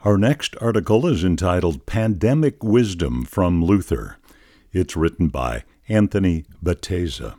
Our next article is entitled Pandemic Wisdom from Luther. It's written by Anthony Batteza.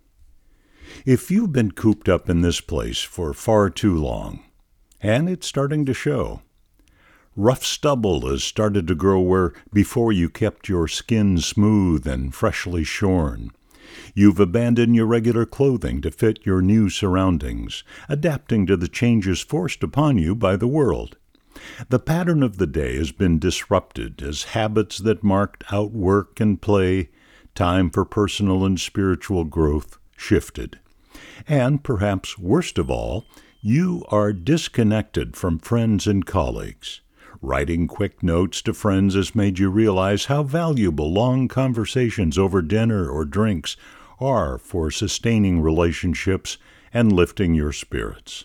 If you've been cooped up in this place for far too long, and it's starting to show, rough stubble has started to grow where before you kept your skin smooth and freshly shorn. You've abandoned your regular clothing to fit your new surroundings, adapting to the changes forced upon you by the world. The pattern of the day has been disrupted as habits that marked out work and play, time for personal and spiritual growth, shifted. And perhaps worst of all, you are disconnected from friends and colleagues. Writing quick notes to friends has made you realize how valuable long conversations over dinner or drinks are for sustaining relationships and lifting your spirits.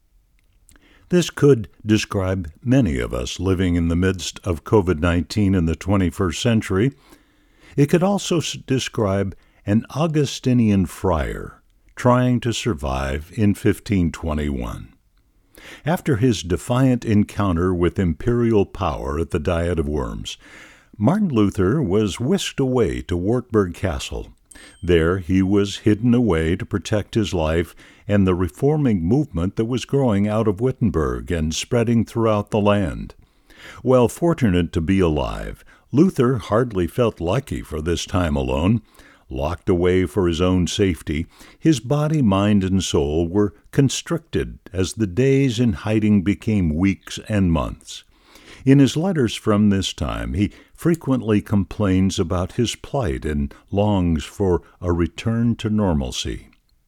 This could describe many of us living in the midst of COVID-19 in the 21st century. It could also describe an Augustinian friar trying to survive in 1521. After his defiant encounter with imperial power at the Diet of Worms, Martin Luther was whisked away to Wartburg Castle. There he was hidden away to protect his life and the reforming movement that was growing out of Wittenberg and spreading throughout the land. While fortunate to be alive, Luther hardly felt lucky for this time alone. Locked away for his own safety, his body, mind, and soul were constricted as the days in hiding became weeks and months. In his letters from this time, he frequently complains about his plight and longs for a return to normalcy.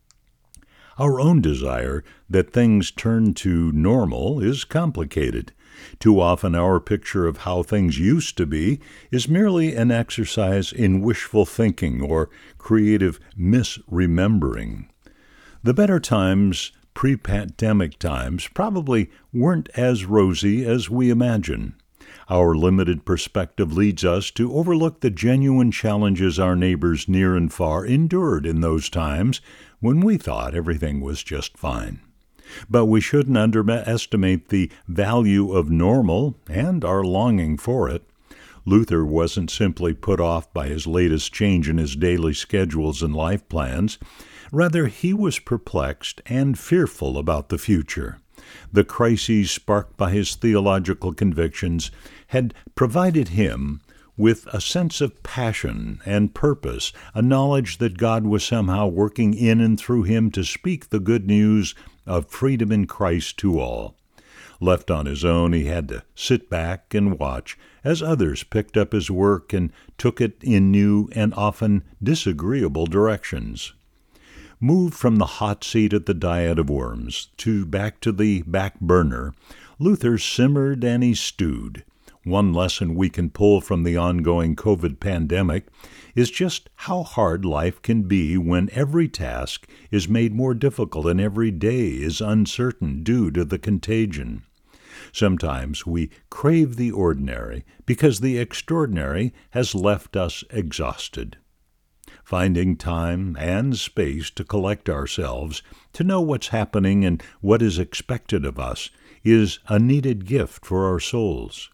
Our own desire that things turn to normal is complicated. Too often our picture of how things used to be is merely an exercise in wishful thinking or creative misremembering. The better times, pre-pandemic times, probably weren't as rosy as we imagine. Our limited perspective leads us to overlook the genuine challenges our neighbors near and far endured in those times when we thought everything was just fine. But we shouldn't underestimate the value of normal and our longing for it. Luther wasn't simply put off by his latest change in his daily schedules and life plans. Rather, he was perplexed and fearful about the future. The crises sparked by his theological convictions had provided him with a sense of passion and purpose, a knowledge that God was somehow working in and through him to speak the good news of freedom in Christ to all. Left on his own, he had to sit back and watch as others picked up his work and took it in new and often disagreeable directions. Moved from the hot seat at the Diet of Worms back to the back burner, Luther simmered and he stewed. One lesson we can pull from the ongoing COVID pandemic is just how hard life can be when every task is made more difficult and every day is uncertain due to the contagion. Sometimes we crave the ordinary because the extraordinary has left us exhausted. Finding time and space to collect ourselves, to know what's happening and what is expected of us, is a needed gift for our souls.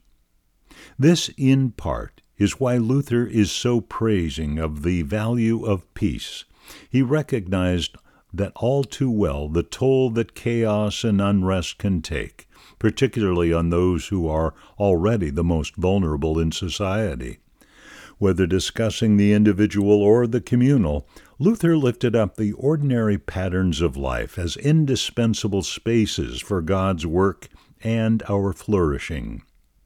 This, in part, is why Luther is so praising of the value of peace. He recognized that all too well the toll that chaos and unrest can take, particularly on those who are already the most vulnerable in society. Whether discussing the individual or the communal, Luther lifted up the ordinary patterns of life as indispensable spaces for God's work and our flourishing.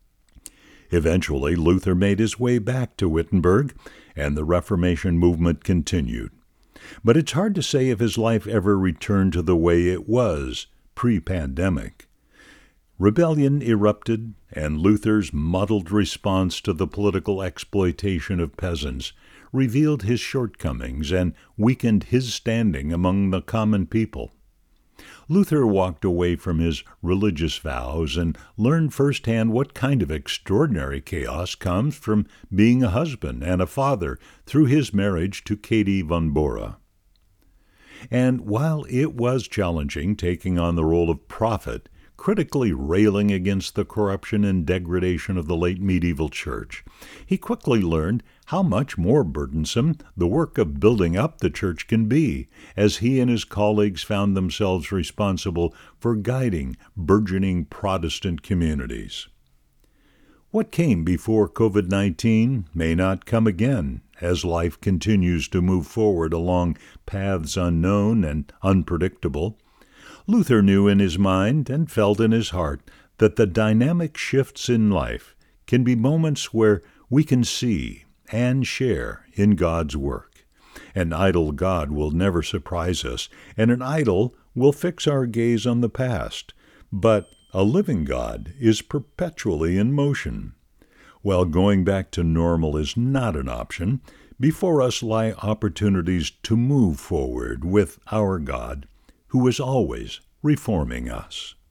Eventually, Luther made his way back to Wittenberg, and the Reformation movement continued. But it's hard to say if his life ever returned to the way it was pre-pandemic. Rebellion erupted, and Luther's muddled response to the political exploitation of peasants revealed his shortcomings and weakened his standing among the common people. Luther walked away from his religious vows and learned firsthand what kind of extraordinary chaos comes from being a husband and a father through his marriage to Katie von Bora. And while it was challenging taking on the role of prophet, critically railing against the corruption and degradation of the late medieval church, he quickly learned how much more burdensome the work of building up the church can be, as he and his colleagues found themselves responsible for guiding burgeoning Protestant communities. What came before COVID-19 may not come again, as life continues to move forward along paths unknown and unpredictable. Luther knew in his mind and felt in his heart that the dynamic shifts in life can be moments where we can see and share in God's work. An idle God will never surprise us, and an idol will fix our gaze on the past. But a living God is perpetually in motion. While going back to normal is not an option, before us lie opportunities to move forward with our God, who is always reforming us.